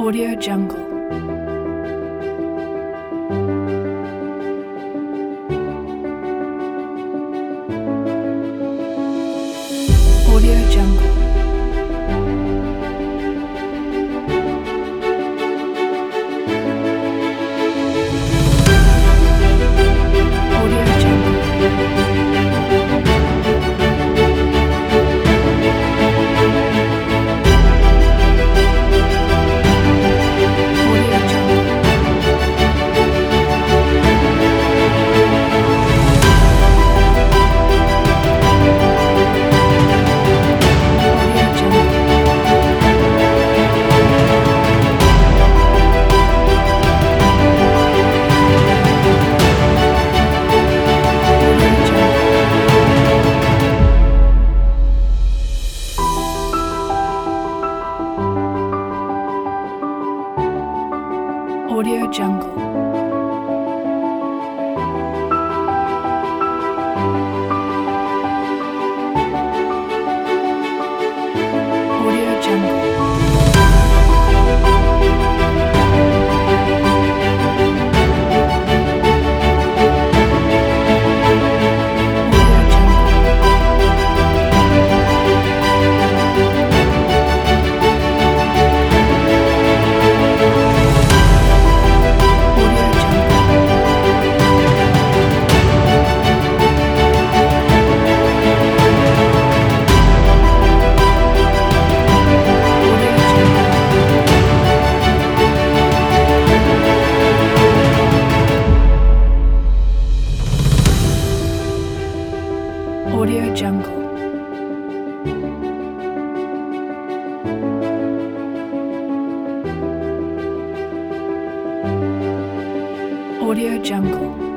Audio Jungle. Audio Jungle. Audio Jungle. Audio Jungle. Audio Jungle. Audio Jungle. Audio Jungle. Audio Jungle. Audio Jungle. Audio Jungle. Audio Jungle. Audio Jungle. Audio Jungle.